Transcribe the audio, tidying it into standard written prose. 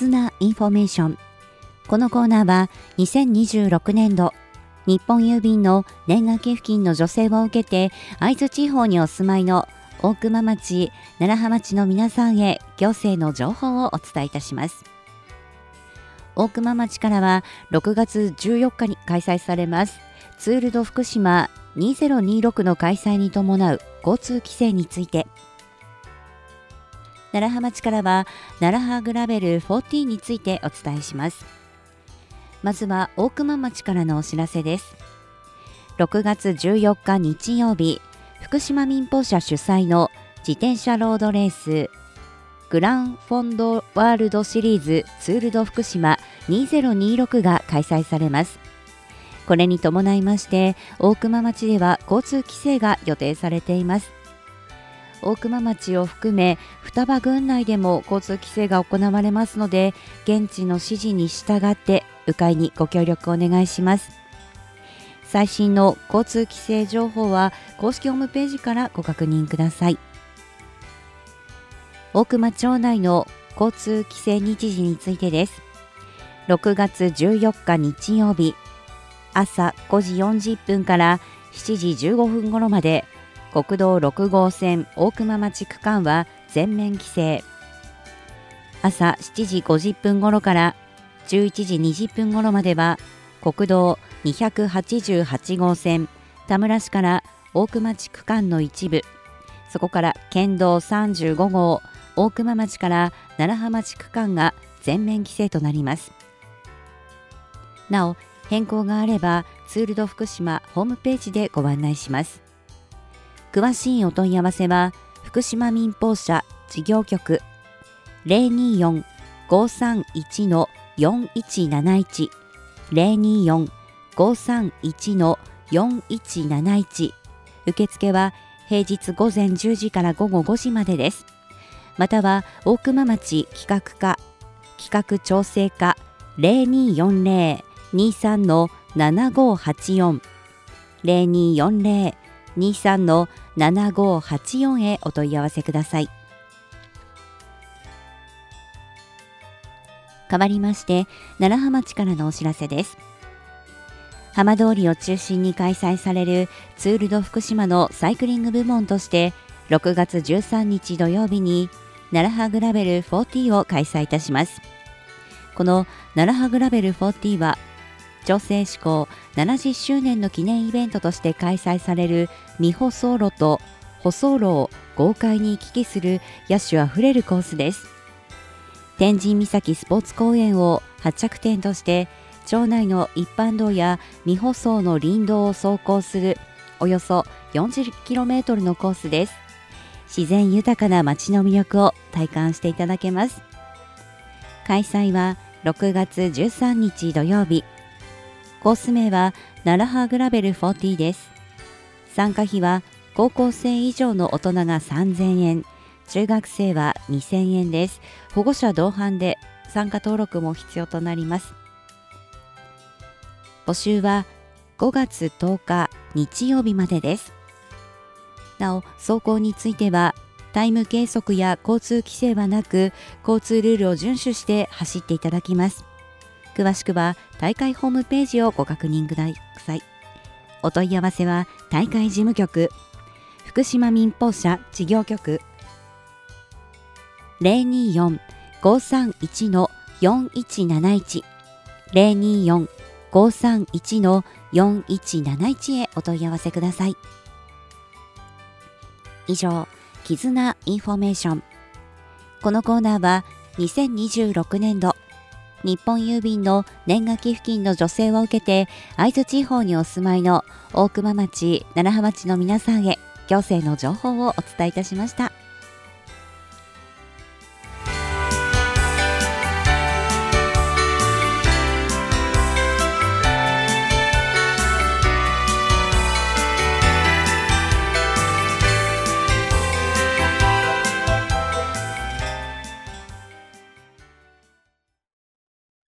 絆インフォメーション。このコーナーは2026年度日本郵便の年賀寄付金の助成を受けて会津地方にお住まいの大熊町、楢葉町の皆さんへ行政の情報をお伝えいたします。大熊町からは6月14日に開催されますツール・ド・福島2026の開催に伴う交通規制について、楢葉町からは楢葉グラベル40についてお伝えします。まずは大熊町からのお知らせです。6月14日日曜日、福島民放社主催の自転車ロードレースグランフォンドワールドシリーズツール・ド・福島2026が開催されます。これに伴いまして大熊町では交通規制が予定されています。大熊町を含め双葉郡内でも交通規制が行われますので、現地の指示に従って迂回にご協力お願いします。最新の交通規制情報は公式ホームページからご確認ください。大熊町内の交通規制日時についてです。6月14日日曜日、朝5時40分から7時15分頃まで国道6号線大熊町区間は全面規制。朝7時50分頃から11時20分頃までは国道288号線田村市から大熊町区間の一部、そこから県道35号大熊町から楢葉町区間が全面規制となります。なお変更があればツール・ド・福島ホームページでご案内します。詳しいお問い合わせは福島民放社事業局 024-531-4171 024-531-4171。受付は平日午前10時から午後5時までです。または大熊町企画課企画調整課 0240-23-7584 0240-23-7584 へお問い合わせください。代わりまして楢葉町からのお知らせです。浜通りを中心に開催されるツール・ド・福島のサイクリング部門として6月13日土曜日に楢葉グラベル40を開催いたします。この楢葉グラベル40は調整施行70周年の記念イベントとして開催される未舗装路と舗装路を豪快に行き来する野趣あふれるコースです。天神岬スポーツ公園を発着点として町内の一般道や未舗装の林道を走行するおよそ 40km のコースです。自然豊かな街の魅力を体感していただけます。開催は6月13日土曜日。コース名は楢葉グラベル40です。参加費は高校生以上の大人が3000円、中学生は2000円です。保護者同伴で参加登録も必要となります。募集は5月10日日曜日までです。なお、走行についてはタイム計測や交通規制はなく、交通ルールを遵守して走っていただきます。詳しくは大会ホームページをご確認ください。お問い合わせは大会事務局福島民放社事業局 024-531-4171 024-531-4171 へお問い合わせください。以上、絆インフォメーション。このコーナーは2026年度日本郵便の年賀寄付金の助成を受けて会津地方にお住まいの大熊町、楢葉町の皆さんへ行政の情報をお伝えいたしました。